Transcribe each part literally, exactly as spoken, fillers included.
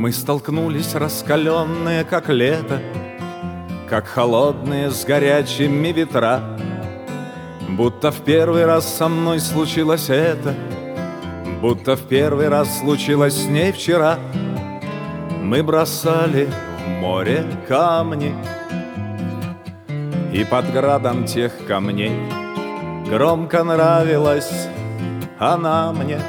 Мы столкнулись, раскаленные, как лето, как холодные с горячими ветра. Будто в первый раз со мной случилось это, будто в первый раз случилось с ней вчера. Мы бросали в море камни, и под градом тех камней громко нравилась она мне.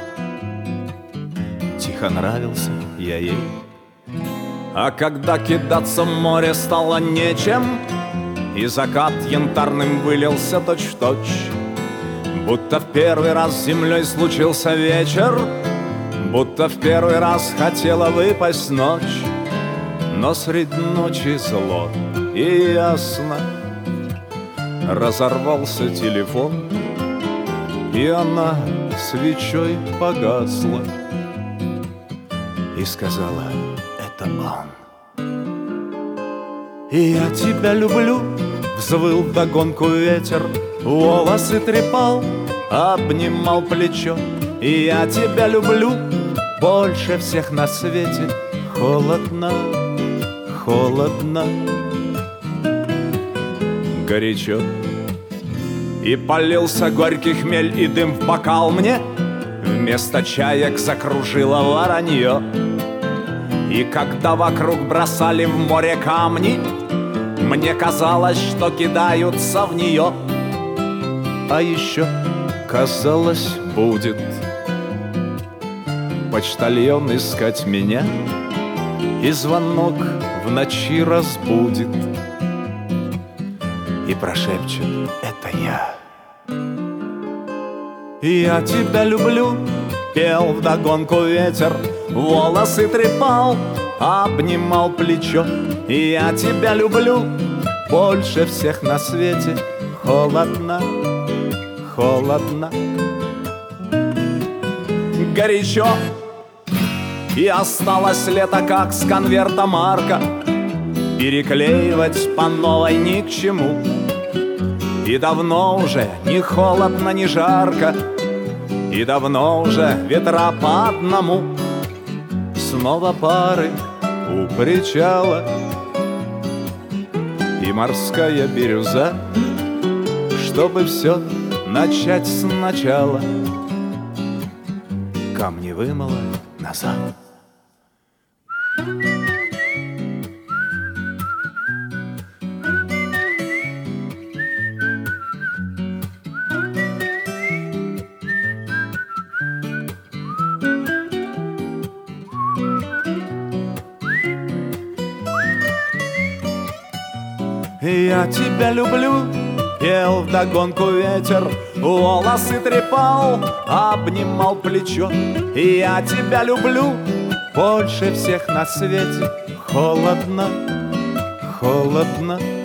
Тихо нравился я ей. А когда кидаться в море стало нечем, и закат янтарным вылился точь-в-точь, будто в первый раз с землей случился вечер, будто в первый раз хотела выпасть ночь. Но средь ночи зло и ясно разорвался телефон, и она свечой погасла и сказала: это он. И я тебя люблю, взвыл вдогонку ветер, волосы трепал, обнимал плечо. И я тебя люблю больше всех на свете. Холодно, холодно, горячо. И полился горький хмель, и дым в бокал мне вместо чаек закружило воронье. И когда вокруг бросали в море камни, мне казалось, что кидаются в нее. А еще казалось, будет почтальон искать меня, и звонок в ночи разбудит и прошепчет: это я. Я тебя люблю, пел вдогонку ветер, волосы трепал, обнимал плечо. И я тебя люблю больше всех на свете. Холодно, холодно, горячо. И осталось лето, как с конверта марка, переклеивать по новой ни к чему. И давно уже ни холодно, ни жарко, и давно уже ветра по одному. Снова пары у причала, и морская бирюза, чтобы все начать сначала, камни вымыла назад. Я тебя люблю, пел вдогонку ветер, волосы трепал, обнимал плечо. И я тебя люблю больше всех на свете. Холодно, холодно,